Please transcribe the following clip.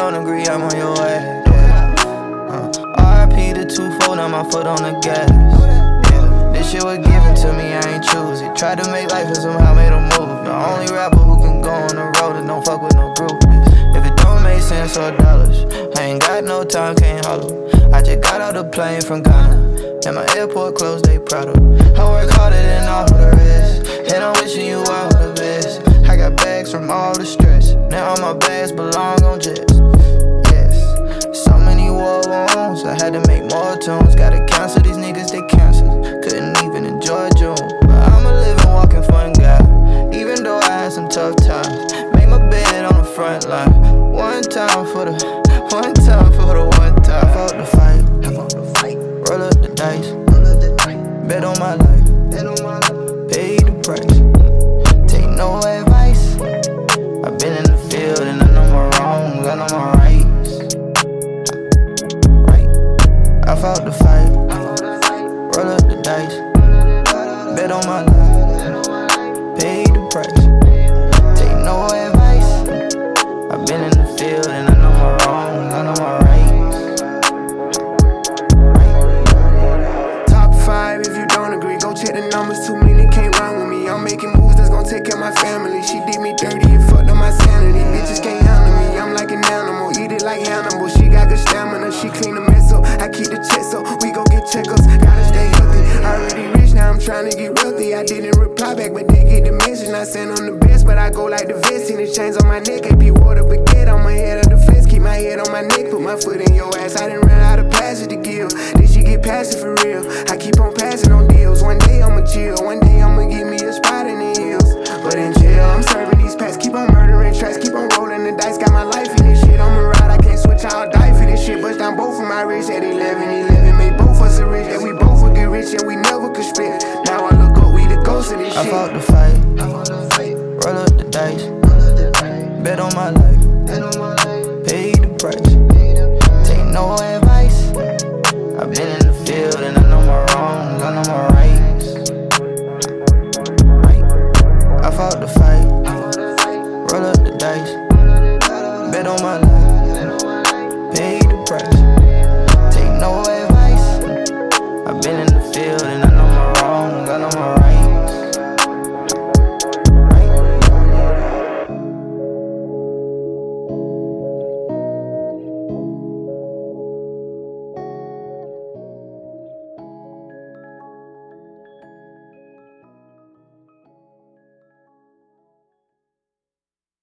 don't agree, I'm on your ass. Yeah. RIP the 2-4, now my foot on the gas. Yeah. This shit was given to me, I ain't choose it. Tried to make life and somehow made a move. The only rapper who can go on the road and don't fuck with no groupies. If it don't make sense or dollars, I ain't got no time, can't holler. I just got out the plane from Ghana, and my airport closed, they proud of. I work harder than all the rest, and I'm wishing you all the best. I got bags from all the stress, now all my bags belong on jets. Yes, so many war wounds, I had to make more tunes. Gotta cancel these niggas, they cancel. Couldn't even enjoy June, but I'm a living, walking fun guy. Even though I had some tough times, made my bed on the front line. One time for the one time. Fought the fight, roll up the dice, bet on my life, pay the price. Take no advice. I've been in the field and I know my wrongs, I know my rights. Right, I fought the fight, roll up the dice, bet on my life, pay the price. Take no advice. I've been in the field and I know my wrongs, I know my rights. Top 5 if you don't agree, go check the numbers. Too many can't run with me. I'm making moves that's gonna take care of my family. She did me dirty and fucked up my sanity. Bitches can't handle me, I'm like an animal, eat it like Hannibal. She got good stamina, she clean the mess up. I keep the checks up, we go get checkups. Gotta stay healthy, already rich, now I'm trying to get wealthy. I didn't reply back, but they get the message. I sent on the best, but I go like the vest. See the chains on my neck, AP water baguette. I'm ahead of the fence, keep my head on my neck, put my foot in your ass. I done ran out of passes to give, did she get past it for real? I keep on passing on deals, one day I'ma chill, one day I'ma give me a spot in the hills. But in jail, I'm serving these packs, keep on murdering tracks, keep on rolling the dice, got my life in this shit. I'm a ride, I can't switch, I'll die for this shit. Bust down both of my wrists at 11, made both us a rich, that we both would get rich, and we never could split. Now I look up, we the ghost of this shit. I fought the fight, roll up the dice, bet on my life, pay the price. Take no advice. I've been in the field and I know my wrongs, I know my rights. Right. I fought the fight, roll up the dice, bet on my life, pay the price. Take no advice. I've been in